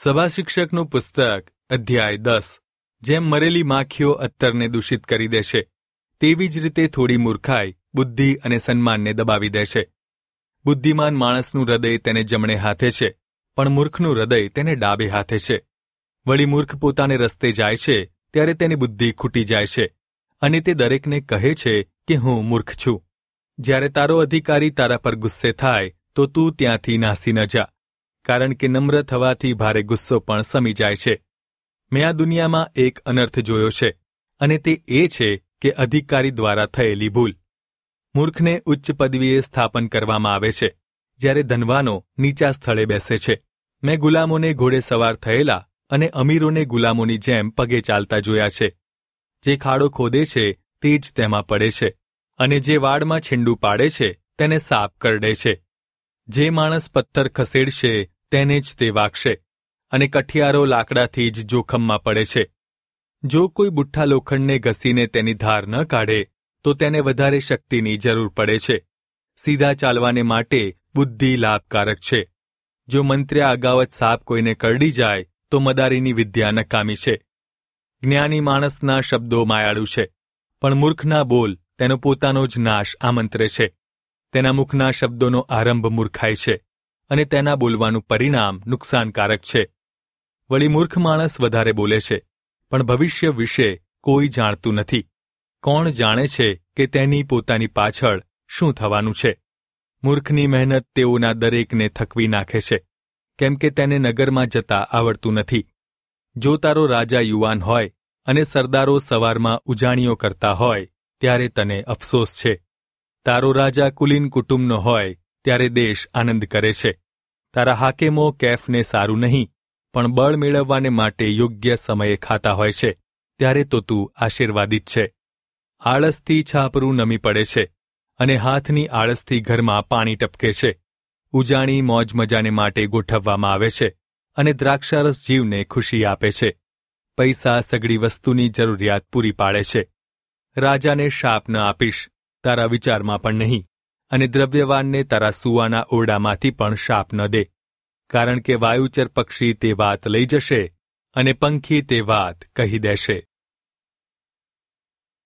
સભા શિક્ષકનું પુસ્તક અધ્યાય 10. જેમ મરેલી માખીઓ અત્તરને દૂષિત કરી દેશે, તેવી જ રીતે થોડી મૂર્ખાઈ બુદ્ધિ અને સન્માનને દબાવી દેશે. બુદ્ધિમાન માણસનું હૃદય તેને જમણે હાથે છે, પણ મૂર્ખનું હૃદય તેને ડાબે હાથે છે. વળી મૂર્ખ પોતાને રસ્તે જાય છે ત્યારે તેની બુદ્ધિ ખૂટી જાય છે, અને તે દરેકને કહે છે કે હું મૂર્ખ છું. જ્યારે તારો અધિકારી તારા પર ગુસ્સે થાય તો તું ત્યાંથી નાસી ન જા, કારણ કે નમ્ર થવાથી ભારે ગુસ્સો પણ શમી જાય છે. મેં આ દુનિયામાં એક અનર્થ જોયો છે, અને તે એ છે કે અધિકારી દ્વારા થયેલી ભૂલ. મૂર્ખને ઉચ્ચ પદવીએ સ્થાપન કરવામાં આવે છે, જ્યારે ધનવાનો નીચા સ્થળે બેસે છે. મેં ગુલામોને ઘોડે સવાર થયેલા અને અમીરોને ગુલામોની જેમ પગે ચાલતા જોયા છે. જે ખાડો ખોદે છે તે જ તેમાં પડે છે, અને જે વાડમાં છીંડું પાડે છે તેને સાપ કરડે છે. જે માણસ પથ્થર ખસેડશે તેને જ તે વાગશે, અને કઠિયારો લાકડાથી જ જોખમમાં પડે છે. જો કોઈ બુઠ્ઠા લોખંડને ઘસીને તેની ધાર ન કાઢે તો તેને વધારે શક્તિની જરૂર પડે છે. સીધા ચાલવાને માટે બુદ્ધિ લાભકારક છે. જો મંત્ર્યા અગાઉ જ સાપ કોઈને કરડી જાય તો મદારીની વિદ્યા નકામી છે. જ્ઞાની માણસના શબ્દો માયાળુ છે, પણ મૂર્ખના બોલ તેનો પોતાનો જ નાશ આમંત્રે છે. તેના મુખના શબ્દોનો આરંભ મૂર્ખાઈ છે, અને તેના બોલવાનું પરિણામ નુકસાનકારક છે. વળી મૂર્ખ માણસ વધારે બોલે છે, પણ ભવિષ્ય વિશે કોઈ જાણતું નથી. કોણ જાણે છે કે તેની પોતાની પાછળ શું થવાનું છે? મૂર્ખની મહેનત તેઓના દરેકને થકવી નાખે છે, કેમ કે તેને નગરમાં જતા આવડતું નથી. જો તારો રાજા યુવાન હોય અને સરદારો સવારમાં ઉજાણીઓ કરતા હોય ત્યારે તને અફસોસ છે. તારો રાજા કુલીન કુટુંબનો હોય ત્યારે દેશ આનંદ કરે છે. તારા હાકેમો કેફને સારું નહીં, પણ બળ મેળવવાને માટે યોગ્ય સમયે ખાતા હોય છે, ત્યારે તો તું આશીર્વાદિત છે. આળસથી છાપરું નમી પડે છે, અને હાથની આળસથી ઘરમાં પાણી ટપકે છે. ઉજાણી મોજ મજાને માટે ગોઠવવામાં આવે છે, અને દ્રાક્ષારસ જીવને ખુશી આપે છે. પૈસા સઘળી વસ્તુની જરૂરિયાત પૂરી પાડે છે. રાજાને શાપ ન આપીશ, તારા વિચારમાં પણ નહીં, અને દ્રવ્યવાનને તારા સૂવાના ઓરડામાંથી પણ શાપ ન દે, કારણ કે વાયુચર પક્ષી તે વાત લઈ જશે, અને પંખી તે વાત કહી દેશે.